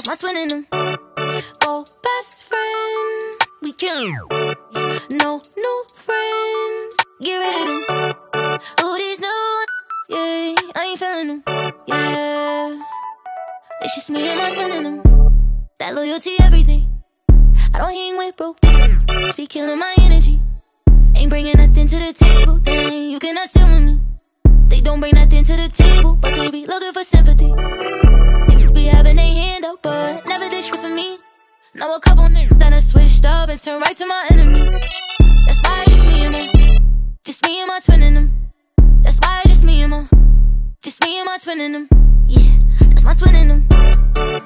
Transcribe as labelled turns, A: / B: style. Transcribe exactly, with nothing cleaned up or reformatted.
A: that's my twin in them. Oh, best friend, we kill 'em. No new friends, get rid of them. Oh, these new ones, yeah, I ain't feeling them, yeah. It's just me and my twin in them. That loyalty, everything. I don't hang with broke bitches, be killing my energy. Ain't bringing nothing to the table, then you cannot sit with me. They don't bring nothing to the table, but they be looking for sympathy. They be having their hand out, but never did shit for me. Know a couple niggas that I switched up and turned right to my enemy. That's why it's just me and my, just me and my twin in them. That's why it's just me and my, just me and my twin in them. Yeah, that's my twin in them.